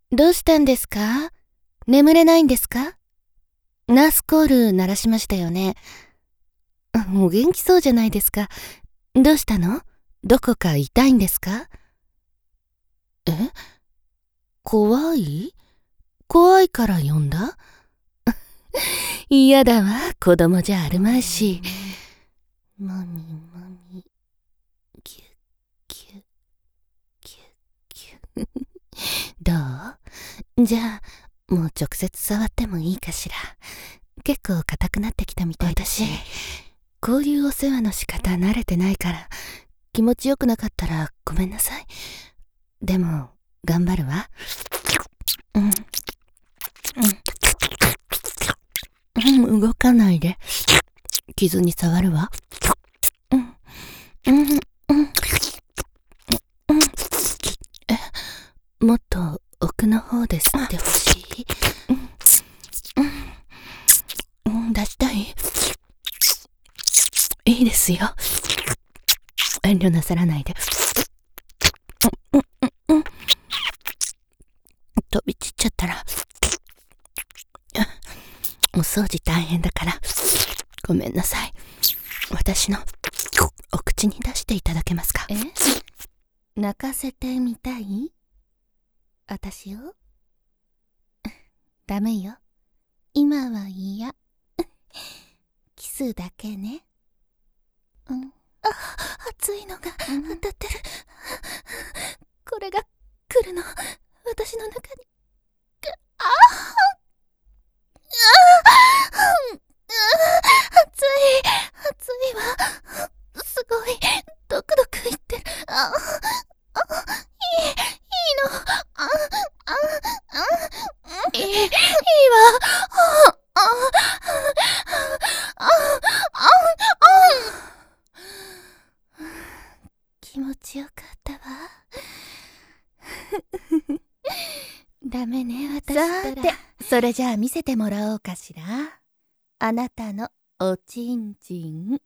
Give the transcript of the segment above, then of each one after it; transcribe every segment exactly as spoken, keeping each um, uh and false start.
どうしたんですか？眠れないんですか？ナースコール鳴らしましたよね。お元気そうじゃないですか。どうしたの？どこか痛いんですか？え？怖い？怖いから呼んだ？嫌だわ、子供じゃあるまいし。もみもみ、キュッキュッキュッキュッ。どう？じゃあ、もう直接触ってもいいかしら。結構硬くなってきたみたいだし、こういうお世話の仕方慣れてないから、気持ちよくなかったらごめんなさい。でも、頑張るわ。うん。うん。動かないで。傷に触るわ。うん。うん。うん。うん。え、もっと奥の方で吸ってほしい。うん。うん。出したい？いいですよ。遠慮なさらないで。うん。うん。うん。飛び散っちゃったら、お掃除大変だから、ごめんなさい。私のお口に出していただけますか？え？泣かせてみたい？私を？ダメよ。今は嫌。キスだけね。うん。あ、熱いのが当たってる。これが来るの。私の中に。ああ熱い、熱いわ。すごい、ドクドクいってる。あ、あ、いい、いいの。あ、あ、あ、いい、いいわ。あ、あ、あ、あ、あ、気持ちよかったわ。ダメね、私ったら。さて、それじゃあ見せてもらおうかしら。あなたのおちんちん。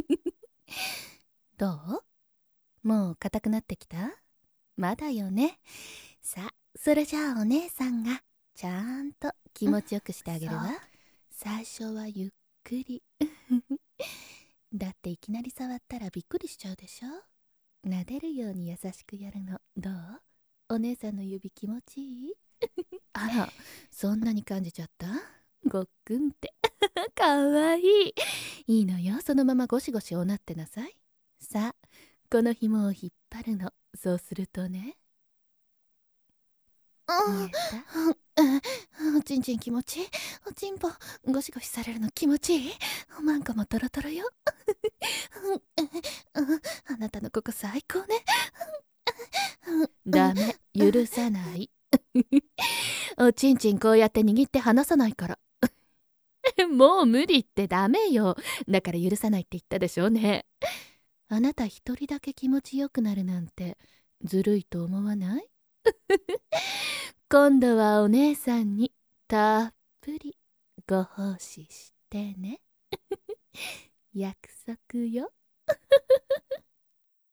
どう？もう硬くなってきた？まだよね。さあ、それじゃあお姉さんがちゃんと気持ちよくしてあげるわ。最初はゆっくり。だっていきなり触ったらびっくりしちゃうでしょ。撫でるように優しくやるの。どう？お姉さんの指気持ちいい？あら、そんなに感じちゃった？ごっくんって。かわいい。いいのよ、そのままゴシゴシおなってなさい。さあ、この紐を引っ張るの。そうするとね。見えた？おちんちん気持ちいい。おちんぽゴシゴシされるの気持ちいい。おまんこもトロトロよ。あなたのここ最高ね。ダメ、許さない。おちんちんこうやって握って離さないから。もう無理ってダメよ。だから許さないって言ったでしょうね。あなた一人だけ気持ちよくなるなんてずるいと思わない？今度はお姉さんにたっぷりご奉仕してね。約束よ。